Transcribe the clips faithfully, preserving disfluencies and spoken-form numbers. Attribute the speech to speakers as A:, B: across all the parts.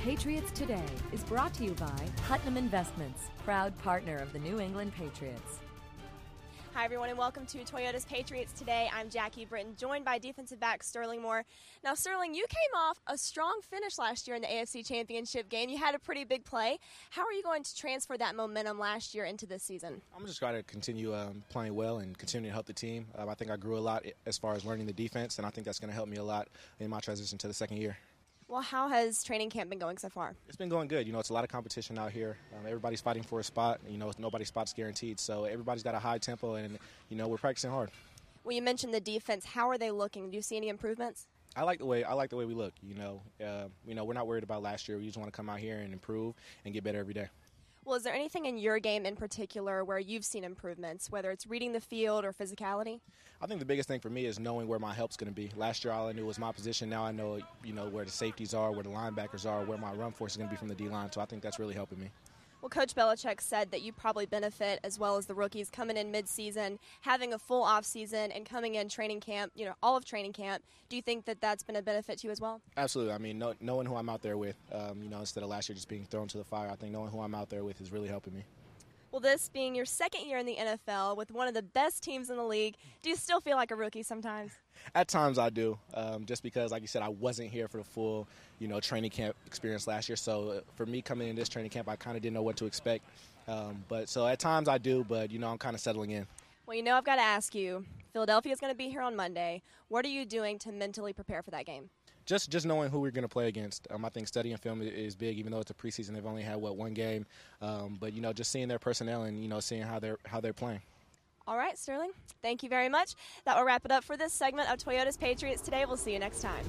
A: Patriots Today is brought to you by Putnam Investments, proud partner of the New England Patriots.
B: Hi, everyone, and welcome to Toyota's Patriots Today. I'm Jackie Britton, joined by defensive back Sterling Moore. Now, Sterling, you came off a strong finish last year in the A F C Championship game. You had a pretty big play. How are you going to transfer that momentum last year into this season?
C: I'm just trying to continue um, playing well and continue to help the team. Um, I think I grew a lot as far as learning the defense, and I think that's going to help me a lot in my transition to the second year.
B: Well, how has training camp been going so far?
C: It's been going good. You know, it's a lot of competition out here. Um, everybody's fighting for a spot. You know, nobody's spot's guaranteed. So everybody's got a high tempo, and, you know, we're practicing hard.
B: Well, you mentioned the defense. How are they looking? Do you see any improvements?
C: I like the way I like the way we look. You know, uh, you know, we're not worried about last year. We just want to come out here and improve and get better every day.
B: Well, is there anything in your game in particular where you've seen improvements, whether it's reading the field or physicality?
C: I think the biggest thing for me is knowing where my help's going to be. Last year, all I knew was my position. Now I know, you know, where the safeties are, where the linebackers are, where my run force is going to be from the D-line. So I think that's really helping me.
B: Well, Coach Belichick said that you probably benefit, as well as the rookies coming in mid-season, having a full off-season and coming in training camp, you know, all of training camp. Do you think that that's been a benefit to you as well?
C: Absolutely. I mean, know, knowing who I'm out there with, um, you know, instead of last year just being thrown to the fire, I think knowing who I'm out there with is really helping me.
B: Well, this being your second year in the N F L with one of the best teams in the league, do you still feel like a rookie sometimes?
C: At times I do, um, just because, like you said, I wasn't here for the full, you know, training camp experience last year. So for me coming in this training camp, I kind of didn't know what to expect. Um, but so at times I do, but, you know, I'm kind of settling in.
B: Well, you know, I've got to ask you, Philadelphia is going to be here on Monday. What are you doing to mentally prepare for that game?
C: Just just knowing who we're going to play against. Um, I think studying film is big, even though it's a preseason. They've only had, what, one game. Um, but, you know, just seeing their personnel and, you know, seeing how they're how they're playing.
B: All right, Sterling. Thank you very much. That will wrap it up for this segment of Toyota's Patriots Today. We'll see you next time.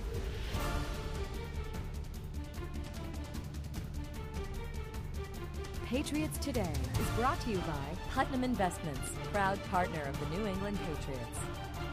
A: Patriots Today is brought to you by Putnam Investments, proud partner of the New England Patriots.